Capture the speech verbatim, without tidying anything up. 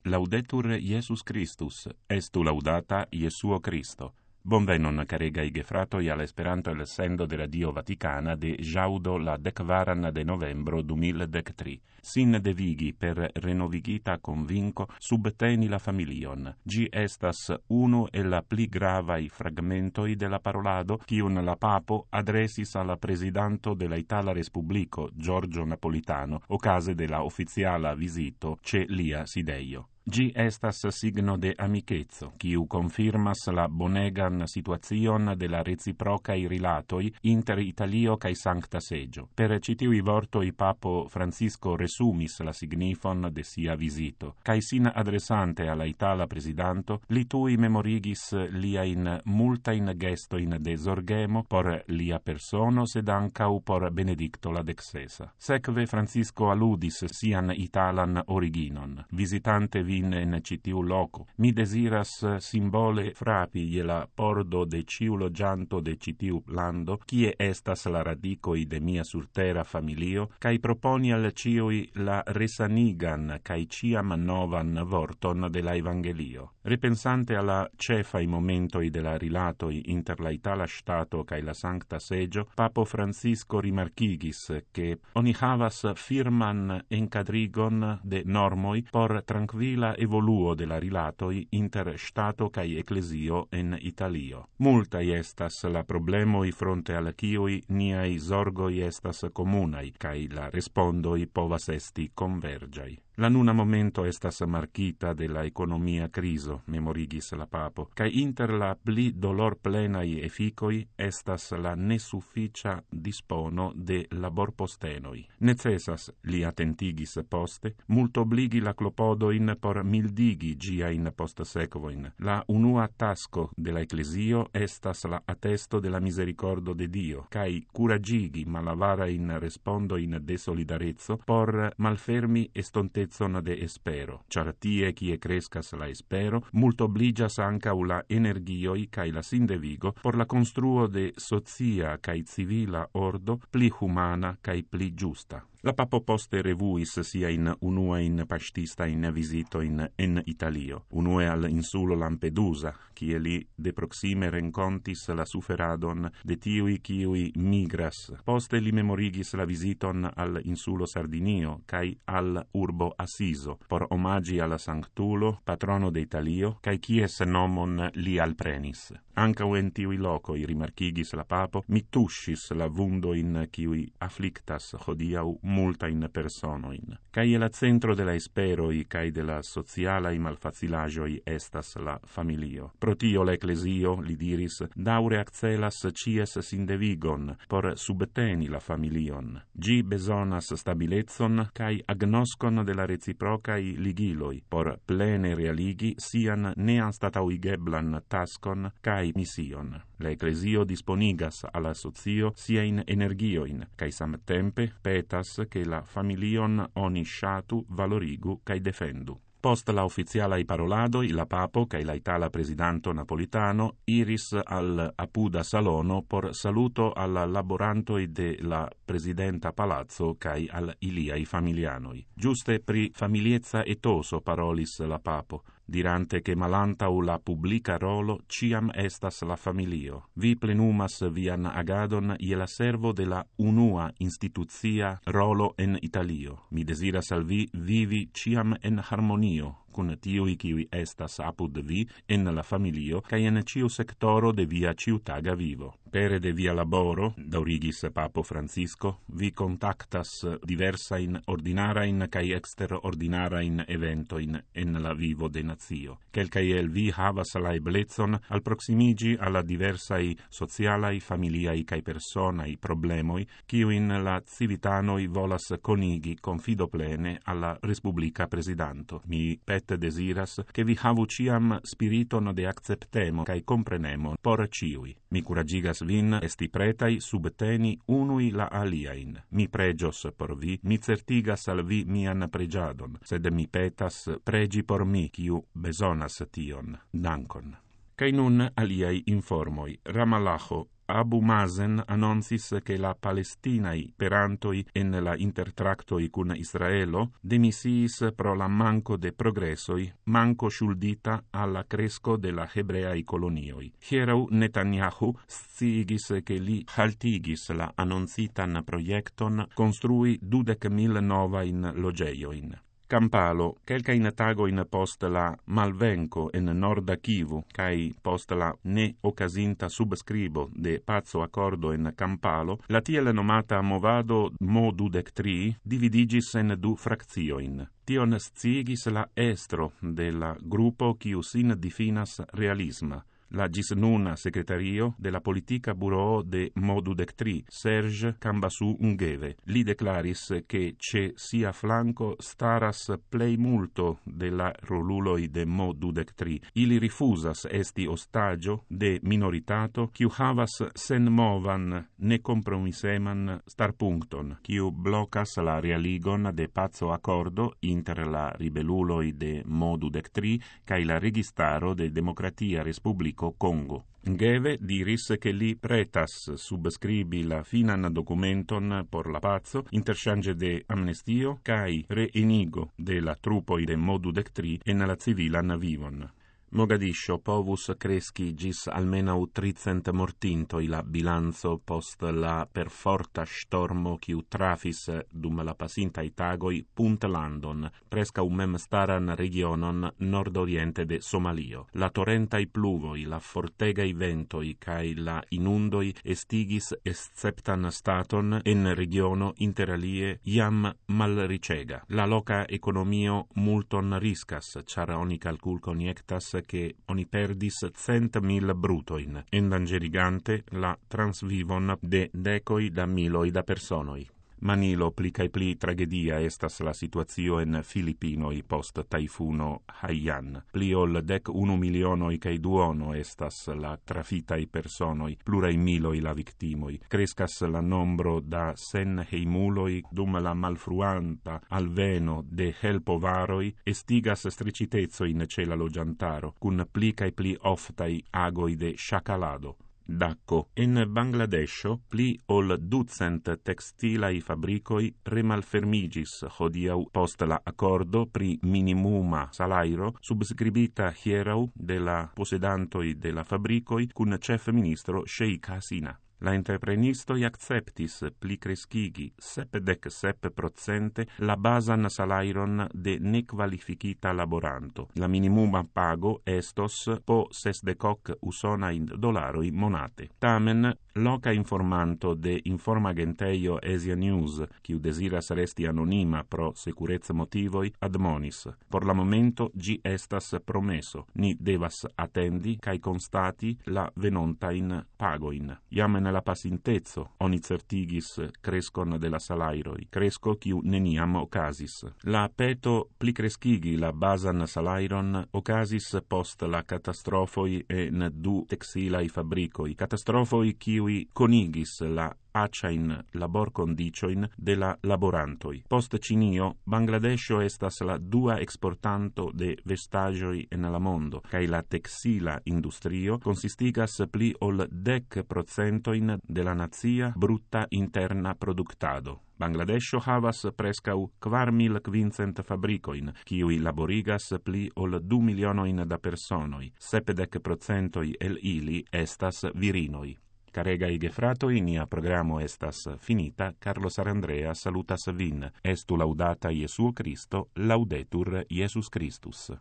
Laudetur Iesus Christus, estu laudata Iesuo Christo. Bonvenon, caregai gefratoi, al Esperanto el sendo de Radio Vaticana de jaudo la decvaran de novembro du mil dectri. Sin devigi per renovigita convinco subteni la familion. Gi estas unu el la pli gravai fragmentoi de la parolado, quiun la papo adresis alla presidanto de la Itala Respublico, Giorgio Napolitano, ocase de la officiala visito ce lia sideio. Gi estas signo de amicetzo, quiu confirmas la bonegan situazion de la reciprocai rilatoi inter Italio cae Sancta Seggio. Per citiui vortoi papo Francisco resumis la signifon de sia visito, cae sin adresante alla Itala presidanto, li tui memorigis liain multain gestoin de zorgemo por lia persono sed ancau por Benedicto la dexesa. Secve Francisco alludis sian Italan originon, visitante vin en citiu loco. Mi desiras simbole frapi je la pordo de ciu logianto de citiu lando, kie estas la radicoi de mia surtera familio, cae proponi al ciui la resanigan cae ciam novan vorton de la Evangelio. Repensante alla cefai momentoi de la rilatoi inter la Itala Stato cae la Sancta Seggio, Papo Francisco rimarchigis che oni havas firman encadrigon de normoi por tranquilla evoluo de la rilatoi inter Stato cae Ecclesio en Italio. Multai estas la problemoi fronte al quiui niai zorgoi estas comunai, cae la respondoi povas esti convergiai. La nuna momento estas marchita de la economia criso, memorigis la papo, cae inter la pli dolor plenai efficoi estas la nesufficia dispono de labor postenoi. Necessas, li attentigis poste, multobligi la clopodoin por mildigi giain post sequoin. La unua tasco de la Ecclesio estas la attesto de la misericordo de Dio, cae curagigi malavara in respondo in de solidarezzo por malfermi estontezon de espero, char tie kie crescas la espero, multobligas ancau la energioi cae la sindevigo por la construo de socia cae civila ordo pli humana cae pli giusta. La papo poste revuis sia in unua in pastista in visito in en Italio, unue al insulo Lampedusa, kie li de proxime rencontis la suferadon de tiui kiui migras. Poste li memorigis la visiton al insulo Sardinio cae al urbo Assiso, por omagi alla sanctulo, patrono de Italio, cae quies nomon li alprenis. Ancau en tiui locoi, rimarchigis la papo, mi tuscis la vundo in kiui afflictas hodiau multain personoin. Cae la centro de la esperoi cae de la socialai malfacilagioi estas la familio. Pro tio l'Ecclesio, li diris, daure accelas cies sindevigon por subteni la familion. Gi besonas stabilezon cae agnoscon de la reciprocai ligiloi por plene realigi sian neanstatauigeblan taskon cae mission. L'Ecclesio disponigas alla socio siain energioin, cae samtempe petas che la familion oni shatu valorigu cae defendu. Post la ufficialai paroladoi, la papo cae la Itala presidanto Napolitano iris al apuda salono por saluto alla laborantoi de la presidenta palazzo cae al iliai familianoi. Giuste pri familiezza etoso parolis la papo, dirante che malantau la publica rolo ciam estas la familio. Vi plenumas vian agadon je la servo de la unua instituzia rolo en Italio. Mi desiras al vi vivi ciam en harmonio cun tiui kiui estas apud vi en la familio cae en ciu sectoro de via ciutaga vivo. Pere de via laboro, daurigis Papo Francisco, vi contactas diversain ordinarain cae exterordinarain eventoin en la vivo de nazio. Quelcae el vi havas la eblezon al proximigi alla diversai socialai, familiai cae personai problemoi, kiuin la civitanoi volas conigi confido plene alla Respublica Presidanto. Mi pet desiras che vi havu ciam spiriton de acceptemo cae comprenemo por ciui. Mi curagigas vin esti pretai subteni unui la aliain. Mi pregios por vi, mi certigas al vi mian pregiadon, sed mi petas pregi por mi, kiu besonas tion. Dankon. Kai nun aliai informoi. Ramallaho Abu Mazen annoncis che la Palestinai perantoi en la intertractoi cun Israelo demisiis pro la manco de progressoi, manco sciuldita alla cresco de la hebreai colonioi. Hierau Netanyahu sciigis che li haltigis la annonzitan proiecton construi dudec mil novain logeioin. Campalo, quelcain tagoin post la malvenco en Norda Kivu, cae post la ne occasinta subscribo de pazzo accordo en Campalo, la tiel nomata movado Mo dudec tri dividigis en du fractioin. Tion sciigis la estro de la gruppo quiu sin difinas realisma, la gis nuna secretario de la politica bureau de Mo dudec tri, Serge Cambasu Ngeve. Li declaris che ce sia flanco staras plei multo de la roluloi de Mo dudec tri. Ili rifusas esti ostagio de minoritato quiu havas sen movan ne compromiseman starpuncton, quiu blocas la realigon de pazzo accordo inter la ribeluloi de Mo dudec tri cae la registaro de Democratia Respublico Congo. Ngeve diris che li pretas subscribi la finan documenton por la pazzo, interchange de amnestio, cae reenigo de la trupoi de Mo dudec tri en la civilan vivon. Mogadiscio povus cresci gis almenau tricent mortintoi la bilanzo post la perforta stormo quiu trafis dum la pasintai tagoi Puntlandon, presca un mem staran regionon nord-oriente de Somalio. La torrentai pluvoi, la fortegai ventoi, cae la inundoi estigis esceptan staton en regiono interalie iam malricega. La loca economio multon riscas, char oni calcul coniectas che oni perdis cent mil brutoin, endangerigante la transvivon de decoi da miloi da personoi. Manilo pli cae pli tragedia estas la situazio en Filipinoi post taifuno Haiyan. Pli ol dec unu milionoi cae duono estas la trafitai personoi, plurai miloi la victimoi. Crescas la nombro da sen heimuloi dum la malfruanta alveno de helpovaroi estigas stricitezoin ce la logiantaro, cun pli cae pli oftai agoi de shacalado. Dacco. En Bangladesho pli ol ducent textilai fabricoi remalfermigis hodiau post la accordo pri minimuma salairo subscribita hierau de la posedantoi de la fabricoi cun chef ministro Sheikh Hasina. La entreprenistoi acceptis pli crescigi sepdec sep procente la basan salairon de nequalificita laboranto. La minimuma pago estos po sesdecoc usonain dolaroi monate. Tamen, loca informanto de informagenteio Asia News, quiu desiras resti anonima pro securezza motivoi, admonis. Por la momento gi estas promeso. Ni devas attendi cae constati la venontain pagoin. Iam en la pasintezo oni certigis crescon de la salairoi, cresco quiu neniam ocasis. La peto pli crescigi la basan salairon ocasis post la catastrofoi en du textilai fabricoi, catastrofoi quiui conigis la aciain labor condicioin de la laborantoi. Post Cinio, Bangladesho estas la dua exportanto de vestagioi en la mondo, cae la textila industrio consistigas pli ol dec procentoin de la nazia brutta interna productado. Bangladesho havas prescau kvar mil quincent fabricoin, quiui laborigas pli ol du milionoin da personoi, sepdec procentoi el ili estas virinoi. Caregai gefratoi, nia programo estas finita. Carlos Arandrea salutas vin. Estu laudata Iesuo Cristo, laudetur Iesus Christus.